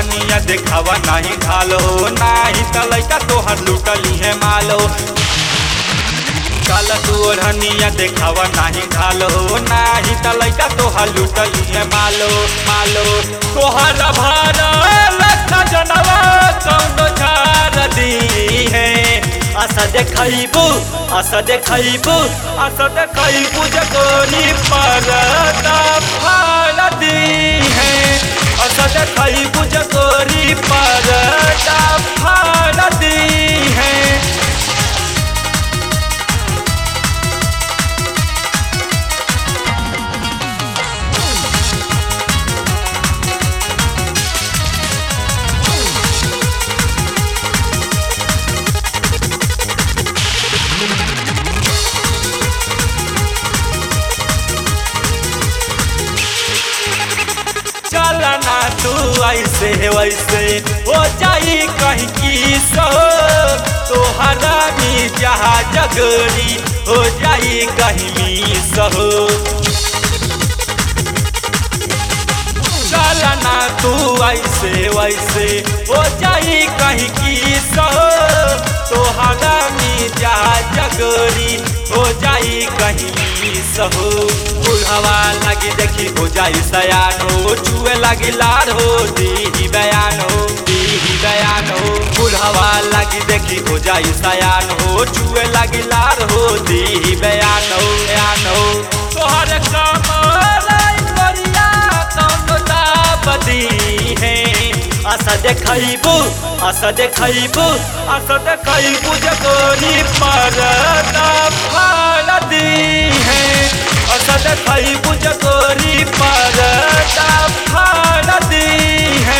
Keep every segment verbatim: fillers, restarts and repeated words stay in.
ओढ़निया देखावा नहीं ढालो नाही त लइका तोहर लूटली है मालो काला तू ओढ़निया देखावा नहीं ढालो नाही त लइका तोहर लूटली है मालो मालो तोहर भारा लखा जनवा कौनो झार दी है आशा देखैबू आशा देखैबू आशा देखैबू जगोरी परदा फाड़ दी है आशा देखैबू जगोरी परदा फाड़ दी है चलना तू ऐसे वैसे हो जाई कहीं की सो तोहरा मी जहा जगरी हो जाई कहीं मी सहो चलना तू ऐसे वैसे हो जाई कहीं की सो तोहरा मी जहा जगरी हो जाई कहीं मी सहो हवा लगी देखी हो जाई सयान हो चुए लगी लार हो दी बयान हो दी बयान हो फूल हवा लगी देखी हो जाई सयान हो चुए लगी लार हो दी बयान हो बयान हो तोहर कमरिया कौनो दाबदी है आशा देखैबू आशा देखैबू आशा देखैबू जगोरी परदा फाड़ दी है आशा देखैबू जगोरी परदा फाड़ दी है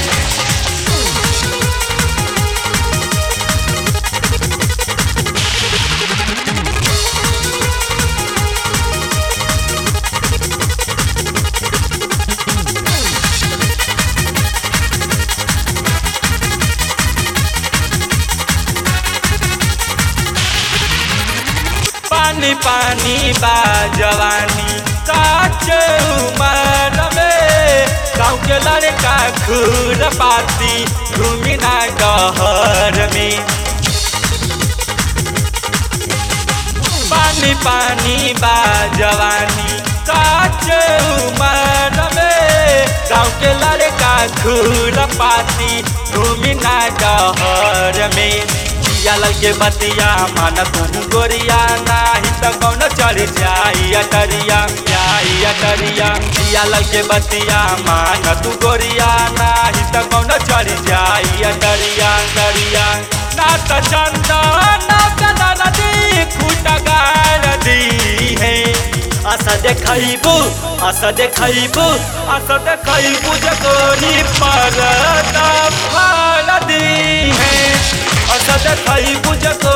पानी पानी बा जवानी काच उमर में गाँव के लड़का खूर पाती घूमी ना गहर में पानी पानी बा जवानी काच उमर में गाँव के लड़का खूर पाती घूमी ना गहर में लल के बतिया मान तू गोरिया नाही त कौन चढ़ जाई अटरिया जाई अटरिया लल के बतिया मान तू गोरिया नाही त कौन चढ़ जाई अटरिया अटरिया ना त चंदा ना कदा नदी खूटा गाड़ दी है आशा देखैबू आशा देखैबू आशा देखैबू जगोरी परदा फाड़ दी है आशा देखैबू जगोरी